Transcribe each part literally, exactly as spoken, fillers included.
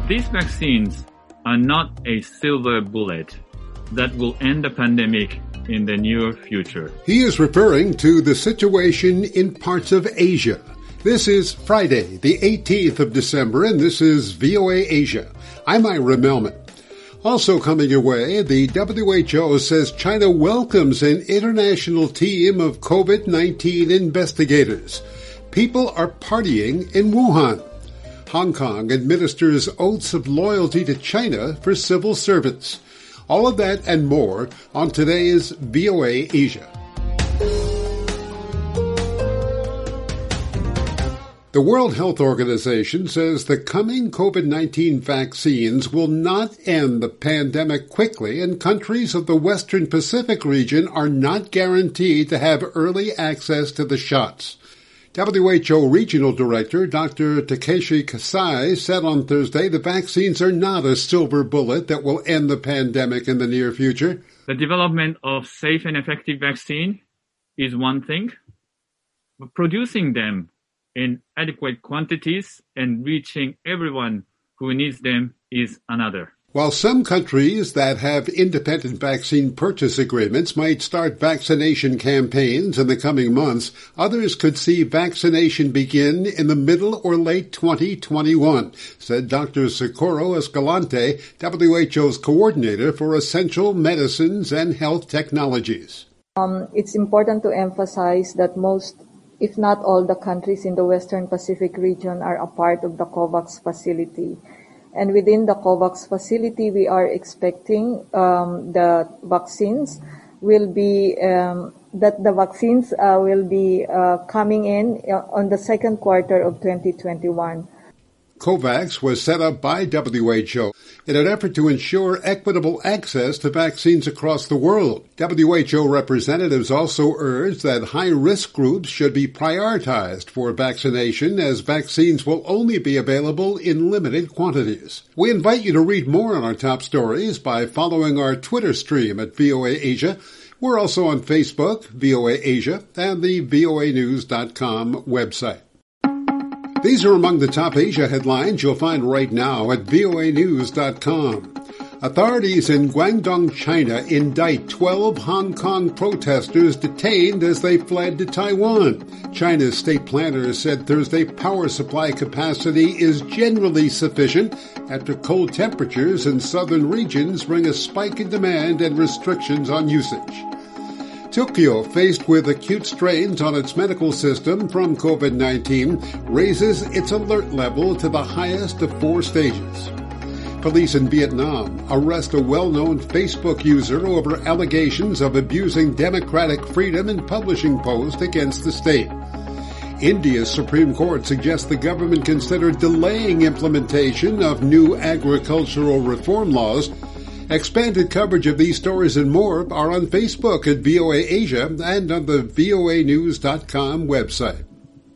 These vaccines are not a silver bullet that will end the pandemic in the near future. He is referring to the situation in parts of Asia. This is Friday, the eighteenth of December, and this is V O A Asia. I'm Ira Melman. Also coming your way, the W H O says China welcomes an international team of COVID nineteen investigators. People are partying in Wuhan. Hong Kong administers oaths of loyalty to China for civil servants. All of that and more on today's V O A Asia. The World Health Organization says the coming COVID nineteen vaccines will not end the pandemic quickly, and countries of the Western Pacific region are not guaranteed to have early access to the shots. W H O Regional Director Doctor Takeshi Kasai said on Thursday the vaccines are not a silver bullet that will end the pandemic in the near future. The development of safe and effective vaccine is one thing, but producing them in adequate quantities and reaching everyone who needs them is another. While some countries that have independent vaccine purchase agreements might start vaccination campaigns in the coming months, others could see vaccination begin in the middle or late twenty twenty-one, said Doctor Socorro Escalante, W H O's coordinator for essential medicines and health technologies. Um, it's important to emphasize that most, if not all, the countries in the Western Pacific region are a part of the COVAX facility. And within the COVAX facility, we are expecting um, the vaccines will be um, that the vaccines uh, will be uh, coming in on the second quarter of twenty twenty-one. COVAX was set up by W H O in an effort to ensure equitable access to vaccines across the world. W H O representatives also urged that high-risk groups should be prioritized for vaccination, as vaccines will only be available in limited quantities. We invite you to read more on our top stories by following our Twitter stream at V O A Asia. We're also on Facebook, V O A Asia, and the V O A news dot com website. These are among the top Asia headlines you'll find right now at V O A news dot com. Authorities in Guangdong, China indict twelve Hong Kong protesters detained as they fled to Taiwan. China's state planners said Thursday power supply capacity is generally sufficient after cold temperatures in southern regions bring a spike in demand and restrictions on usage. Tokyo, faced with acute strains on its medical system from COVID nineteen, raises its alert level to the highest of four stages. Police in Vietnam arrest a well-known Facebook user over allegations of abusing democratic freedom in publishing posts against the state. India's Supreme Court suggests the government consider delaying implementation of new agricultural reform laws. Expanded coverage of these stories and more are on Facebook at V O A Asia and on the V O A news dot com website.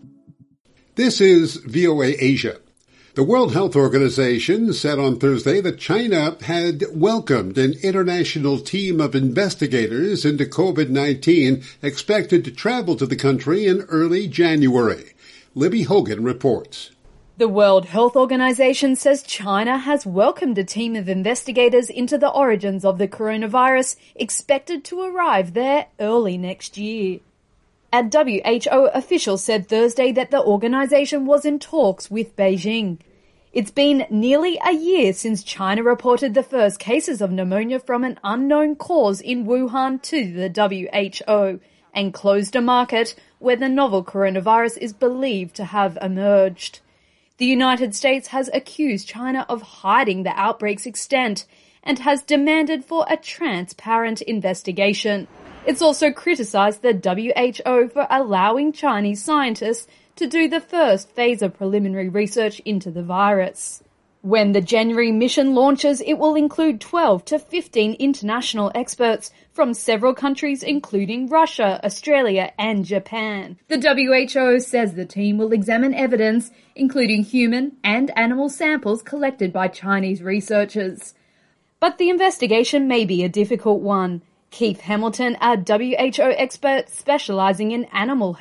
This is V O A Asia. The World Health Organization said on Thursday that China had welcomed an international team of investigators into COVID nineteen expected to travel to the country in early January. Libby Hogan reports. The World Health Organization says China has welcomed a team of investigators into the origins of the coronavirus, expected to arrive there early next year. A W H O official said Thursday that the organization was in talks with Beijing. It's been nearly a year since China reported the first cases of pneumonia from an unknown cause in Wuhan to the W H O and closed a market where the novel coronavirus is believed to have emerged. The United States has accused China of hiding the outbreak's extent and has demanded for a transparent investigation. It's also criticized the W H O for allowing Chinese scientists to do the first phase of preliminary research into the virus. When the January mission launches, it will include twelve to fifteen international experts from several countries including Russia, Australia and Japan. The W H O says the team will examine evidence, including human and animal samples collected by Chinese researchers. But the investigation may be a difficult one. Keith Hamilton, a W H O expert specializing in animal health,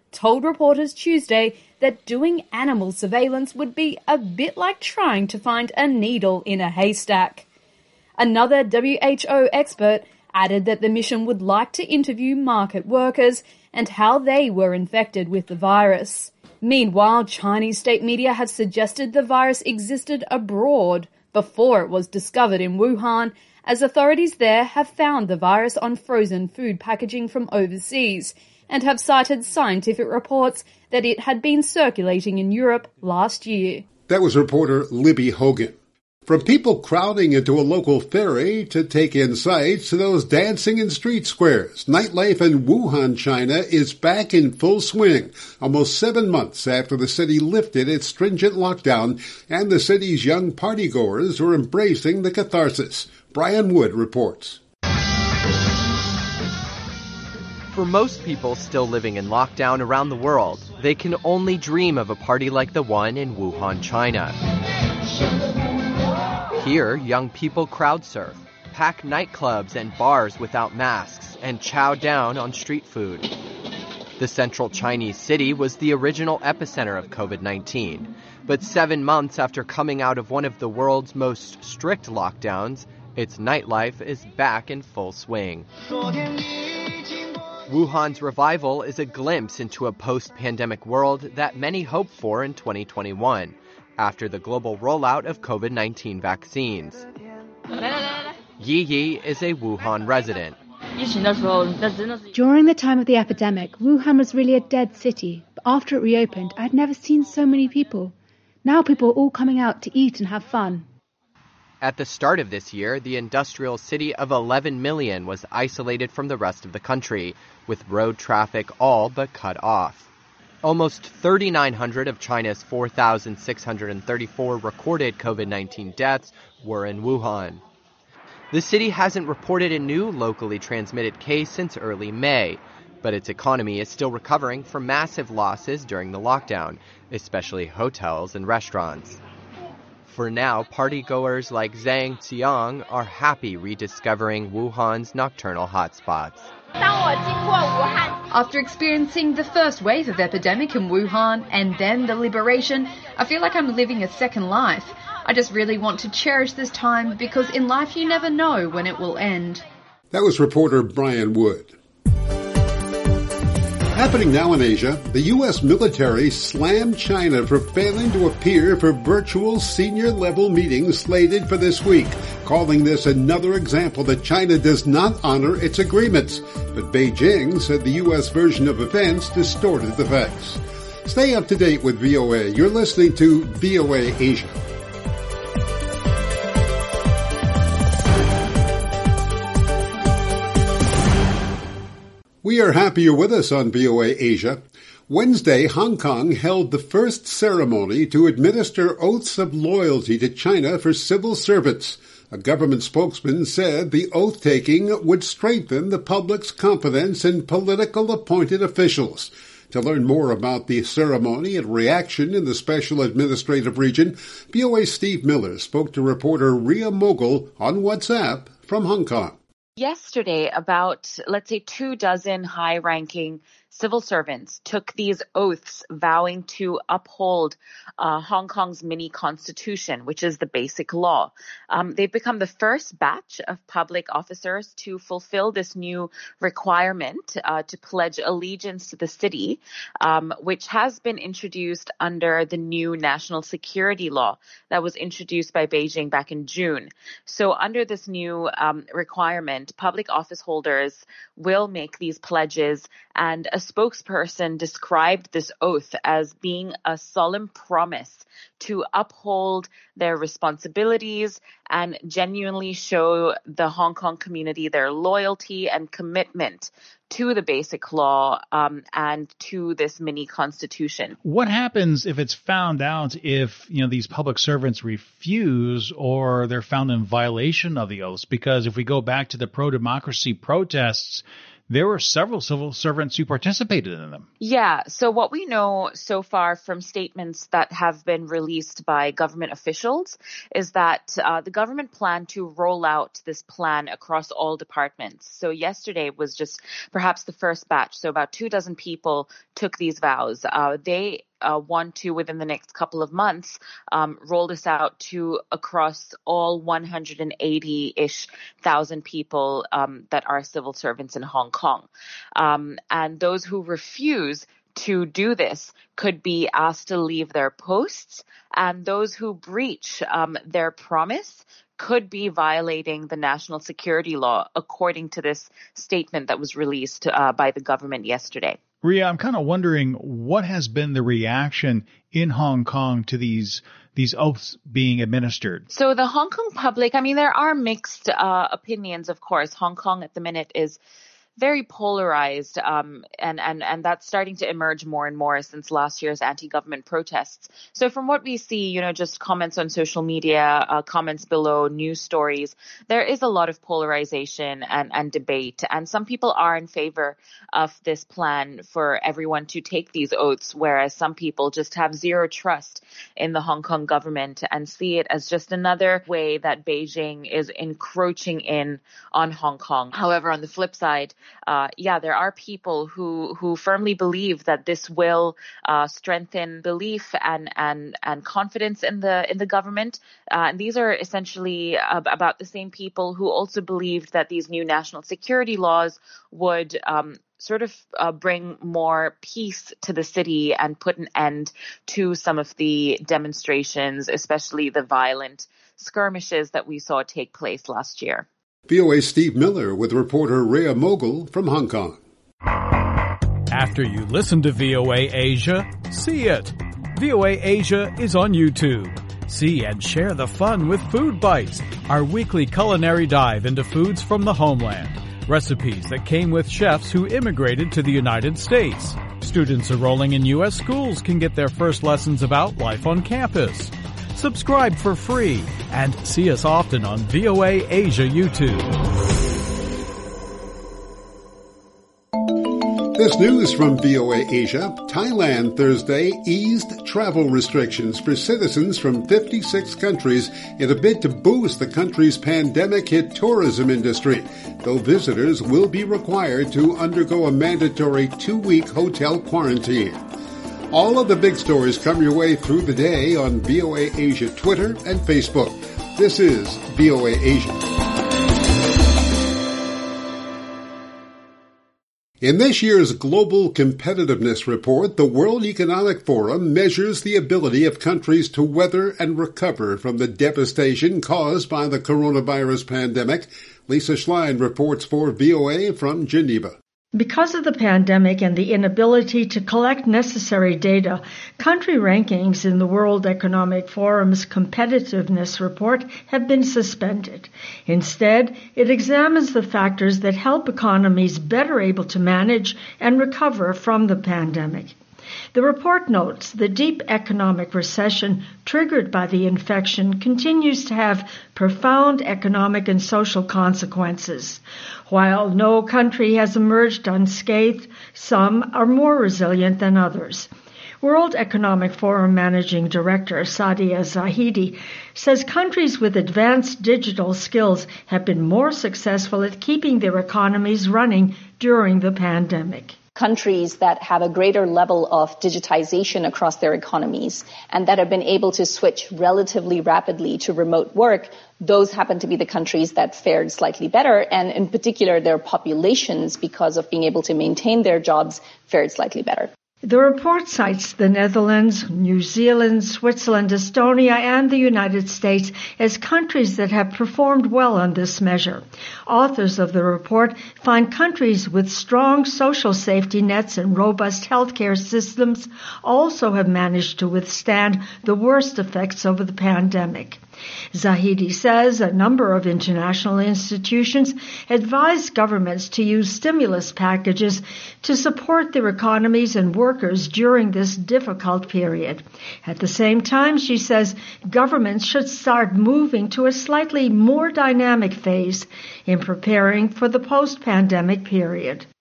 told reporters Tuesday that doing animal surveillance would be a bit like trying to find a needle in a haystack. Another W H O expert added that the mission would like to interview market workers and how they were infected with the virus. Meanwhile, Chinese state media have suggested the virus existed abroad before it was discovered in Wuhan, as authorities there have found the virus on frozen food packaging from overseas and have cited scientific reports that it had been circulating in Europe last year. That was reporter Libby Hogan. From people crowding into a local ferry to take in sights to those dancing in street squares, nightlife in Wuhan, China is back in full swing, almost seven months after the city lifted its stringent lockdown, and the city's young partygoers are embracing the catharsis. Brian Wood reports. For most people still living in lockdown around the world, they can only dream of a party like the one in Wuhan, China. Here, young people crowd surf, pack nightclubs and bars without masks, and chow down on street food. The central Chinese city was the original epicenter of COVID nineteen, but seven months after coming out of one of the world's most strict lockdowns, its nightlife is back in full swing. Wuhan's revival is a glimpse into a post-pandemic world that many hope for in twenty twenty-one. After the global rollout of COVID nineteen vaccines. Yi Yi is a Wuhan resident. During the time of the epidemic, Wuhan was really a dead city, but after it reopened, I'd never seen so many people. Now people are all coming out to eat and have fun. At the start of this year, the industrial city of eleven million was isolated from the rest of the country, with road traffic all but cut off. Almost three thousand nine hundred of China's four thousand six hundred thirty-four recorded COVID nineteen deaths were in Wuhan. The city hasn't reported a new locally transmitted case since early May, but its economy is still recovering from massive losses during the lockdown, especially hotels and restaurants. For now, partygoers like Zhang Xiang are happy rediscovering Wuhan's nocturnal hotspots. After experiencing the first wave of epidemic in Wuhan and then the liberation, I feel like I'm living a second life. I just really want to cherish this time because in life you never know when it will end. That was reporter Brian Wood. Happening now in Asia, the U S military slammed China for failing to appear for virtual senior-level meetings slated for this week, calling this another example that China does not honor its agreements. But Beijing said the U S version of events distorted the facts. Stay up to date with V O A. You're listening to V O A Asia. We are happy you're with us on V O A Asia. Wednesday, Hong Kong held the first ceremony to administer oaths of loyalty to China for civil servants. A government spokesman said the oath-taking would strengthen the public's confidence in political appointed officials. To learn more about the ceremony and reaction in the Special Administrative Region, V O A's Steve Miller spoke to reporter Ria Mogul on WhatsApp from Hong Kong. Yesterday, about, let's say, two dozen high-ranking civil servants took these oaths vowing to uphold uh, Hong Kong's mini constitution, which is the basic law. Um, they've become the first batch of public officers to fulfill this new requirement uh, to pledge allegiance to the city, um, which has been introduced under the new national security law that was introduced by Beijing back in June. So under this new um, requirement, public office holders will make these pledges, and a spokesperson described this oath as being a solemn promise to uphold their responsibilities and genuinely show the Hong Kong community their loyalty and commitment to the basic law um, and to this mini constitution. What happens if it's found out if, you know, these public servants refuse or they're found in violation of the oaths? Because if we go back to the pro-democracy protests, there were several civil servants who participated in them. Yeah. So what we know so far from statements that have been released by government officials is that uh, the government planned to roll out this plan across all departments. So yesterday was just perhaps the first batch. So about two dozen people took these vows. Uh, they Uh, want to, within the next couple of months, um, roll this out to across all one hundred eighty-ish thousand people um, that are civil servants in Hong Kong. Um, and those who refuse to do this could be asked to leave their posts, and those who breach um, their promise could be violating the national security law, according to this statement that was released uh, by the government yesterday. Ria, I'm kind of wondering what has been the reaction in Hong Kong to these these oaths being administered. So the Hong Kong public, I mean, there are mixed uh, opinions, of course. Hong Kong at the minute is very polarized, um, and, and, and that's starting to emerge more and more since last year's anti-government protests. So from what we see, you know, just comments on social media, uh, comments below, news stories, there is a lot of polarization and, and debate. And some people are in favor of this plan for everyone to take these oaths, whereas some people just have zero trust in the Hong Kong government and see it as just another way that Beijing is encroaching in on Hong Kong. However, on the flip side, Uh, yeah, there are people who, who firmly believe that this will uh, strengthen belief and, and, and confidence in the in the government. Uh, and these are essentially uh, about the same people who also believed that these new national security laws would um, sort of uh, bring more peace to the city and put an end to some of the demonstrations, especially the violent skirmishes that we saw take place last year. V O A's Steve Miller with reporter Rhea Mogul from Hong Kong. After you listen to V O A Asia, see it. V O A Asia is on YouTube. See and share the fun with Food Bites, our weekly culinary dive into foods from the homeland. Recipes that came with chefs who immigrated to the United States. Students enrolling in U S schools can get their first lessons about life on campus. Subscribe for free and see us often on V O A Asia YouTube. This news from V O A Asia. Thailand Thursday eased travel restrictions for citizens from fifty-six countries in a bid to boost the country's pandemic-hit tourism industry, though visitors will be required to undergo a mandatory two-week hotel quarantine. All of the big stories come your way through the day on V O A Asia Twitter and Facebook. This is V O A Asia. In this year's Global Competitiveness Report, the World Economic Forum measures the ability of countries to weather and recover from the devastation caused by the coronavirus pandemic. Lisa Schlein reports for V O A from Geneva. Because of the pandemic and the inability to collect necessary data, country rankings in the World Economic Forum's Competitiveness Report have been suspended. Instead, it examines the factors that help economies better able to manage and recover from the pandemic. The report notes the deep economic recession triggered by the infection continues to have profound economic and social consequences. While no country has emerged unscathed, some are more resilient than others. World Economic Forum Managing Director Sadia Zahidi says countries with advanced digital skills have been more successful at keeping their economies running during the pandemic. Countries that have a greater level of digitization across their economies and that have been able to switch relatively rapidly to remote work, those happen to be the countries that fared slightly better, and in particular their populations, because of being able to maintain their jobs, fared slightly better. The report cites the Netherlands, New Zealand, Switzerland, Estonia, and the United States as countries that have performed well on this measure. Authors of the report find countries with strong social safety nets and robust healthcare systems also have managed to withstand the worst effects of the pandemic. Zahidi says a number of international institutions advise governments to use stimulus packages to support their economies and workers during this difficult period. At the same time, she says governments should start moving to a slightly more dynamic phase in preparing for the post-pandemic period.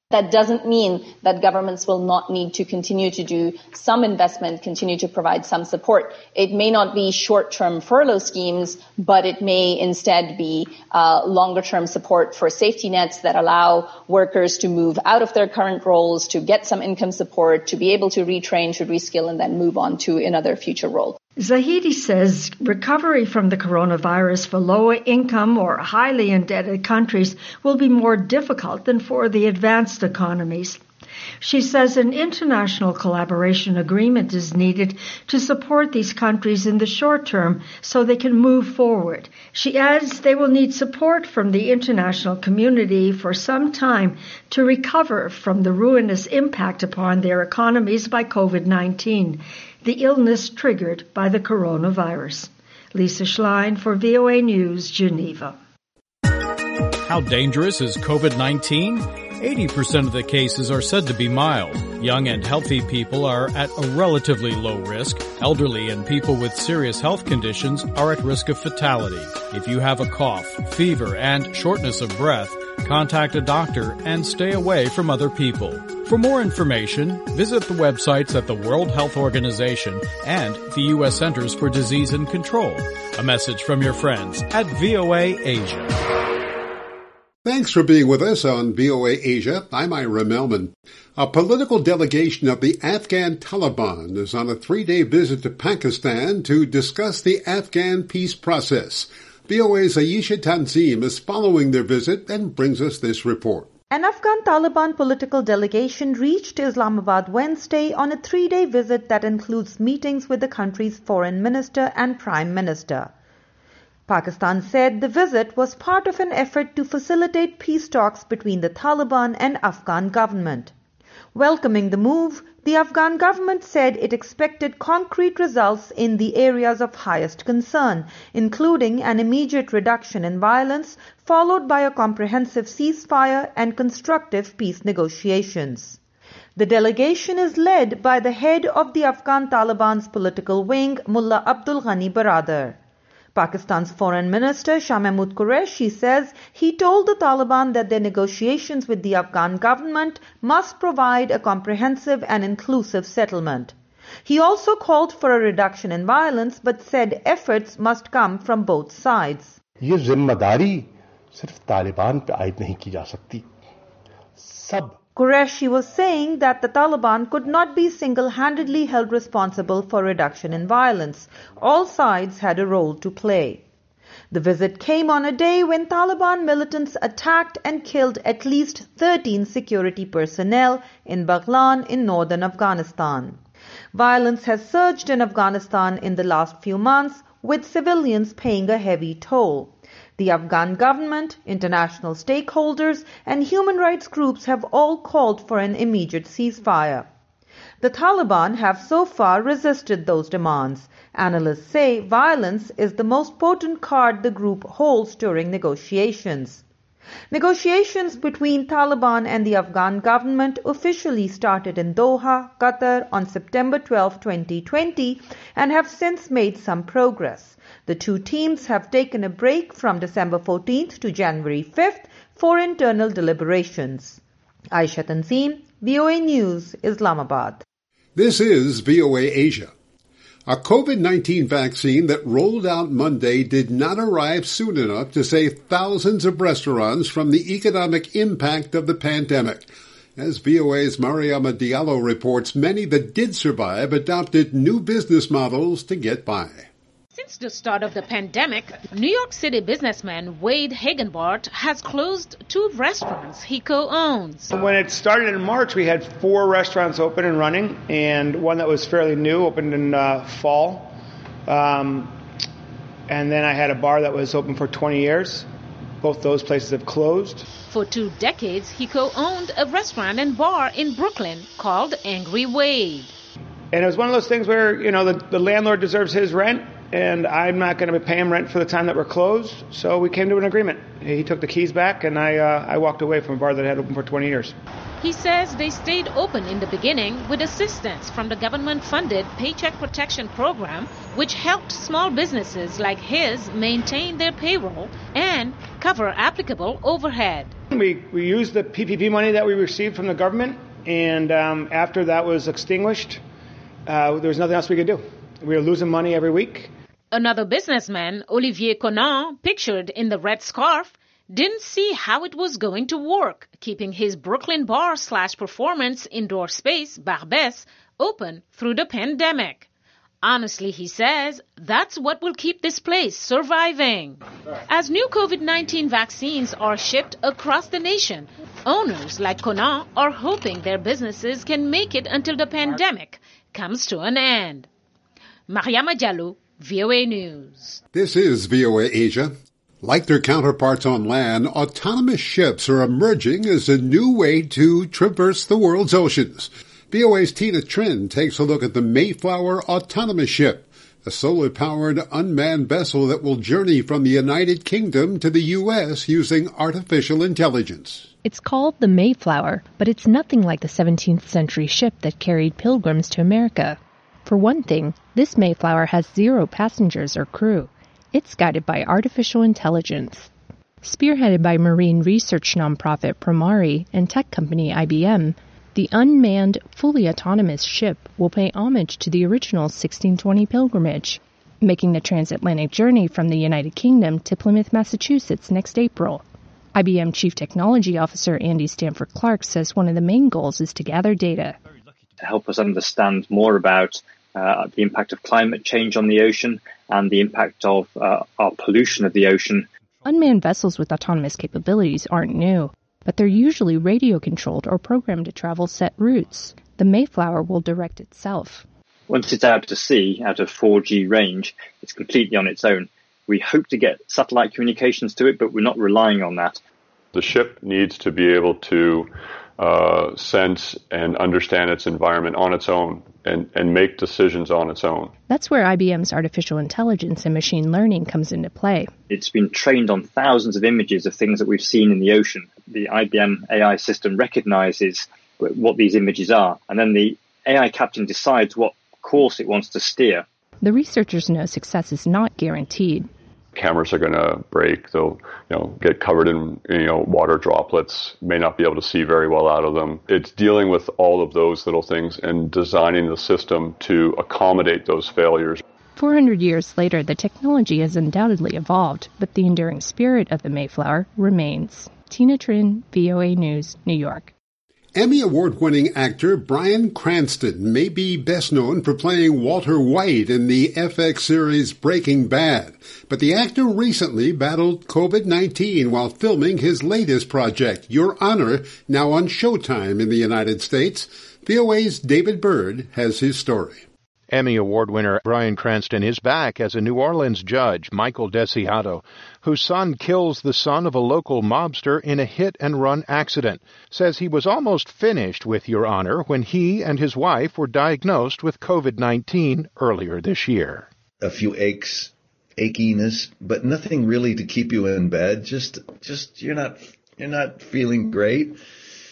That doesn't mean that governments will not need to continue to do some investment, continue to provide some support. It may not be short-term furlough schemes, but it may instead be uh, longer-term support for safety nets that allow workers to move out of their current roles, to get some income support, to be able to retrain, to reskill, and then move on to another future role. Zahidi says recovery from the coronavirus for lower income or highly indebted countries will be more difficult than for the advanced economies. She says an international collaboration agreement is needed to support these countries in the short term so they can move forward. She adds they will need support from the international community for some time to recover from the ruinous impact upon their economies by COVID nineteen. The illness triggered by the coronavirus. Lisa Schlein for V O A News, Geneva. How dangerous is COVID nineteen? eighty percent of the cases are said to be mild. Young and healthy people are at a relatively low risk. Elderly and people with serious health conditions are at risk of fatality. If you have a cough, fever, and shortness of breath, contact a doctor and stay away from other people. For more information, visit the websites at the World Health Organization and the U S Centers for Disease and Control. A message from your friends at V O A Asia. Thanks for being with us on V O A Asia. I'm Ira Melman. A political delegation of the Afghan Taliban is on a three-day visit to Pakistan to discuss the Afghan peace process. V O A's Ayesha Tanzim is following their visit and brings us this report. An Afghan Taliban political delegation reached Islamabad Wednesday on a three-day visit that includes meetings with the country's foreign minister and prime minister. Pakistan said the visit was part of an effort to facilitate peace talks between the Taliban and Afghan government. Welcoming the move, the Afghan government said it expected concrete results in the areas of highest concern, including an immediate reduction in violence, followed by a comprehensive ceasefire and constructive peace negotiations. The delegation is led by the head of the Afghan Taliban's political wing, Mullah Abdul Ghani Baradar. Pakistan's foreign minister Shah Mahmood Qureshi says he told the Taliban that their negotiations with the Afghan government must provide a comprehensive and inclusive settlement. He also called for a reduction in violence but said efforts must come from both sides. ये जिम्मेदारी सिर्फ तालिबान पे आयद नहीं की जा सकती. सब Qureshi was saying that the Taliban could not be single-handedly held responsible for reduction in violence. All sides had a role to play. The visit came on a day when Taliban militants attacked and killed at least thirteen security personnel in Baghlan in northern Afghanistan. Violence has surged in Afghanistan in the last few months, with civilians paying a heavy toll. The Afghan government, international stakeholders, and human rights groups have all called for an immediate ceasefire. The Taliban have so far resisted those demands. Analysts say violence is the most potent card the group holds during negotiations. Negotiations between Taliban and the Afghan government officially started in Doha, Qatar on September twelfth, twenty twenty, and have since made some progress. The two teams have taken a break from December fourteenth to January fifth for internal deliberations. Ayesha Tanzim, V O A News, Islamabad. This is V O A Asia. A COVID nineteen vaccine that rolled out Monday did not arrive soon enough to save thousands of restaurants from the economic impact of the pandemic. As V O A's Mariama Diallo reports, many that did survive adopted new business models to get by. Since the start of the pandemic, New York City businessman Wade Hagenbart has closed two restaurants he co-owns. When it started in March, we had four restaurants open and running, and one that was fairly new opened in uh, fall. Um, and then I had a bar that was open for twenty years. Both those places have closed. For two decades, he co-owned a restaurant and bar in Brooklyn called Angry Wade. And it was one of those things where, you know, the, the landlord deserves his rent, and I'm not going to pay him rent for the time that we're closed. So we came to an agreement. He took the keys back, and I uh, I walked away from a bar that had open for twenty years. He says they stayed open in the beginning with assistance from the government-funded Paycheck Protection Program, which helped small businesses like his maintain their payroll and cover applicable overhead. We, we used the P P P money that we received from the government, and um, after that was extinguished, uh, there was nothing else we could do. We were losing money every week. Another businessman, Olivier Conan, pictured in the red scarf, didn't see how it was going to work, keeping his Brooklyn bar slash performance indoor space, Barbès, open through the pandemic. Honestly, he says, that's what will keep this place surviving. As new COVID nineteen vaccines are shipped across the nation, owners like Conan are hoping their businesses can make it until the pandemic comes to an end. Mariama Diallo, V O A News. This is V O A Asia. Like their counterparts on land, autonomous ships are emerging as a new way to traverse the world's oceans. V O A's Tina Trin takes a look at the Mayflower Autonomous Ship, a solar-powered unmanned vessel that will journey from the United Kingdom to the U S using artificial intelligence. It's called the Mayflower, but it's nothing like the seventeenth century ship that carried pilgrims to America. For one thing, this Mayflower has zero passengers or crew. It's guided by artificial intelligence. Spearheaded by marine research nonprofit Promari and tech company I B M, the unmanned, fully autonomous ship will pay homage to the original sixteen twenty pilgrimage, making the transatlantic journey from the United Kingdom to Plymouth, Massachusetts next April. I B M Chief Technology Officer Andy Stanford Clark says one of the main goals is to gather data. To help us understand more about uh, the impact of climate change on the ocean and the impact of uh, our pollution of the ocean. Unmanned vessels with autonomous capabilities aren't new, but they're usually radio-controlled or programmed to travel set routes. The Mayflower will direct itself. Once it's out to sea, out of four G range, it's completely on its own. We hope to get satellite communications to it, but we're not relying on that. The ship needs to be able to uh, sense and understand its environment on its own and, and make decisions on its own. That's where I B M's artificial intelligence and machine learning comes into play. It's been trained on thousands of images of things that we've seen in the ocean. The I B M A I system recognizes what these images are, and then the A I captain decides what course it wants to steer. The researchers know success is not guaranteed. Cameras are going to break. They'll, you know, get covered in, you know, water droplets, may not be able to see very well out of them. It's dealing with all of those little things and designing the system to accommodate those failures. four hundred years later, the technology has undoubtedly evolved, but the enduring spirit of the Mayflower remains. Tina Trin, V O A News, New York. Emmy Award-winning actor Bryan Cranston may be best known for playing Walter White in the F X series Breaking Bad, but the actor recently battled COVID nineteen while filming his latest project, Your Honor, now on Showtime in the United States. V O A's David Byrd has his story. Emmy Award winner Bryan Cranston is back as a New Orleans judge, Michael Desiato, whose son kills the son of a local mobster in a hit-and-run accident, says he was almost finished with Your Honor when he and his wife were diagnosed with COVID nineteen earlier this year. A few aches, achiness, but nothing really to keep you in bed. Just, just you're not, you're not feeling great,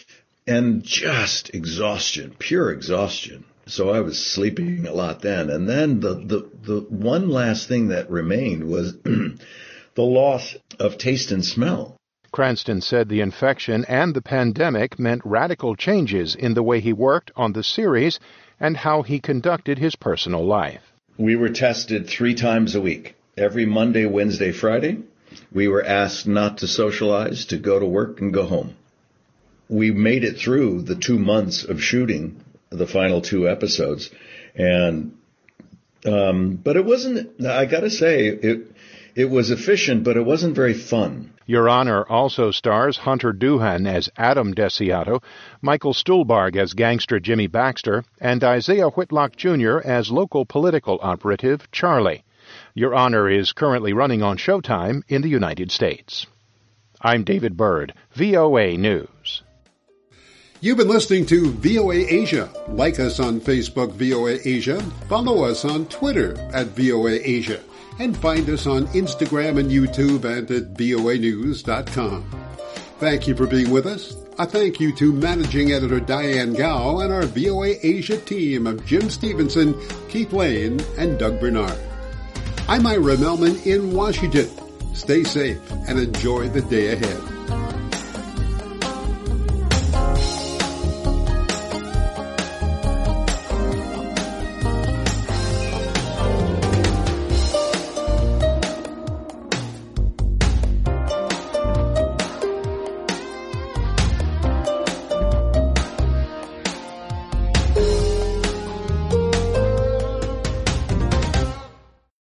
and just exhaustion, pure exhaustion. So I was sleeping a lot then. And then the, the, the one last thing that remained was the loss of taste and smell. Cranston said the infection and the pandemic meant radical changes in the way he worked on the series and how he conducted his personal life. We were tested three times a week. Every Monday, Wednesday, Friday. We were asked not to socialize, to go to work and go home. We made it through the two months of shooting the final two episodes. And, um, but it wasn't, I gotta say, it, it was efficient, but it wasn't very fun. Your Honor also stars Hunter Doohan as Adam Desiato, Michael Stuhlbarg as gangster Jimmy Baxter, and Isaiah Whitlock Junior as local political operative Charlie. Your Honor is currently running on Showtime in the United States. I'm David Byrd, V O A News. You've been listening to V O A Asia. Like us on Facebook, V O A Asia. Follow us on Twitter at V O A Asia. And find us on Instagram and YouTube and at V O A news dot com. Thank you for being with us. I thank you to Managing Editor Diane Gao and our V O A Asia team of Jim Stevenson, Keith Lane, and Doug Bernard. I'm Ira Melman in Washington. Stay safe and enjoy the day ahead.